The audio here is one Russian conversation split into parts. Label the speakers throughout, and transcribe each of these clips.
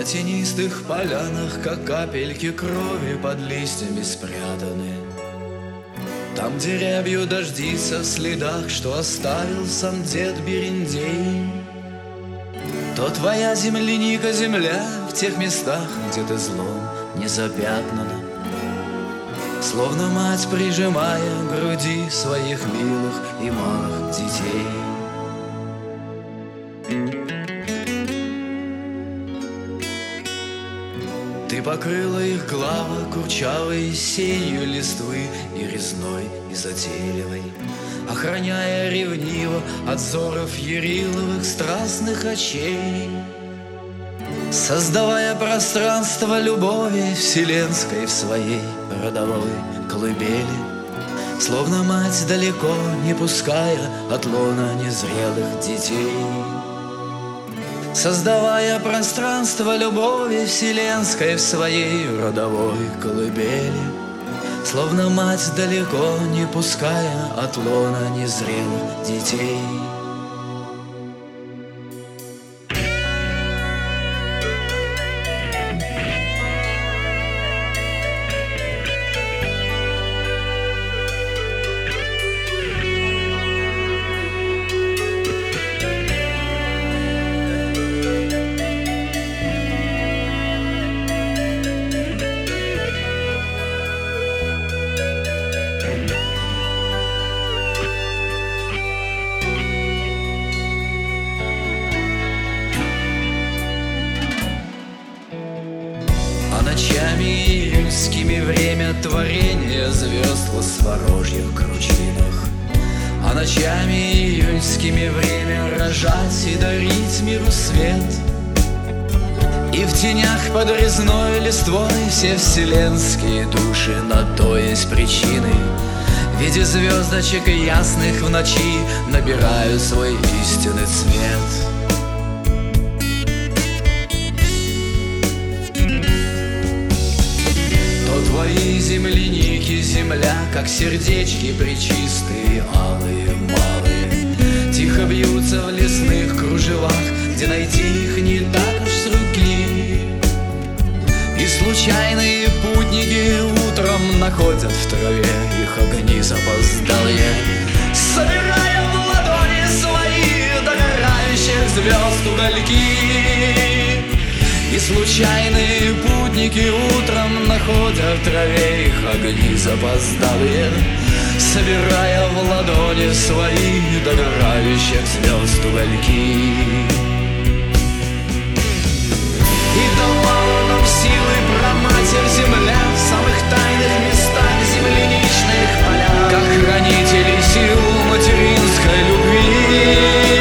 Speaker 1: На тенистых полянах, как капельки крови, под листьями спрятаны. Там, где рябью дождится в следах, что оставил сам дед Берендей. То твоя земляника земля в тех местах, где ты злом не запятнана, словно мать прижимая к груди своих милых и малых детей. Ты покрыла их главы курчавой сенью листвы и резной, и затейливой, охраняя ревниво от взоров яриловых страстных очей, создавая пространство любови вселенской в своей родовой колыбели, словно мать далеко не пуская от лона незрелых детей. Создавая пространство любови вселенской в своей родовой колыбели, словно мать далеко не пуская от лона незрелых детей. Ночами июльскими время творения звезд в осворожьих кручинах, а ночами июльскими время рожать и дарить миру свет. И в тенях под резной листвой все вселенские души на то есть причины, в виде звездочек ясных в ночи набирают свой истинный цвет. Твои земляники, земля, как сердечки пречистые, алые, малые, тихо бьются в лесных кружевах, где найти их не так уж с руки. И случайные путники утром находят в траве их огни запоздалые, собирая в ладони свои догорающих звезд угольки. И случайные путники утром находят в траве их огни запоздалые, собирая в ладони свои догорающих звезд угольки. И давала нам силы проматерь земля в самых тайных местах земляничных полях, как хранители сил материнской любви.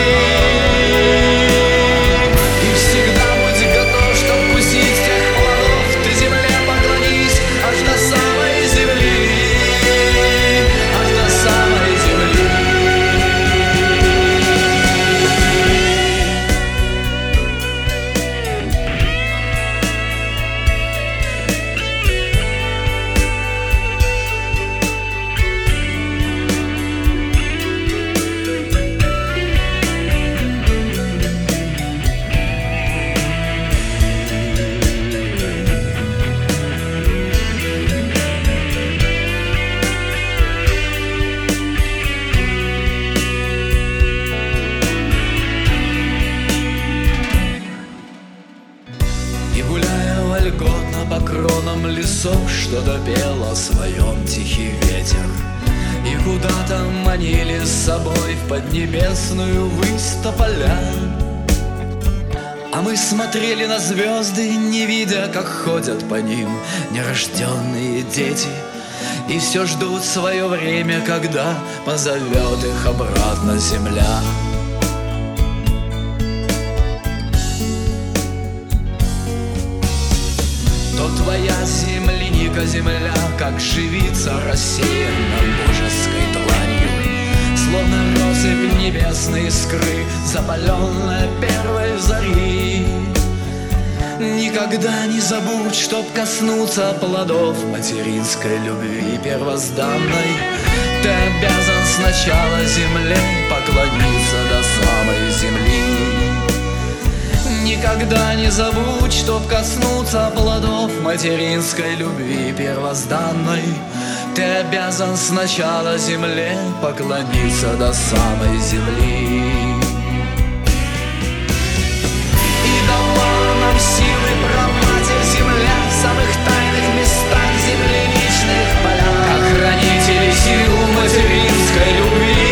Speaker 1: По кронам лесов что-то пел о своем тихий ветер, и куда-то манили с собой в поднебесную высь тополя. А мы смотрели на звезды, не видя, как ходят по ним нерожденные дети, и все ждут свое время, когда позовет их обратно земля. То твоя земляника земля, как живица рассеяна божеской дланью, словно россыпь небесной искры, запаленная первой зари. Никогда не забудь, чтоб коснуться плодов материнской любви первозданной, ты обязан сначала земле поклониться до самой земли. никогда не забудь, чтоб коснуться плодов материнской любви первозданной. Ты обязан сначала земле поклониться до самой земли. И дала нам силы проматерь земля в самых тайных местах земляничных полях, как хранители сил материнской любви.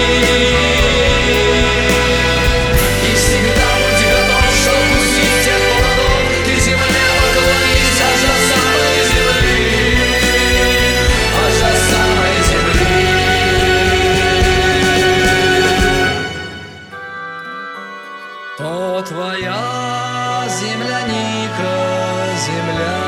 Speaker 1: И всегда будь готов, что вкусить тех плодов, ты земле поклонись аж до самой земли, аж до самой земли. То твоя земляника, земля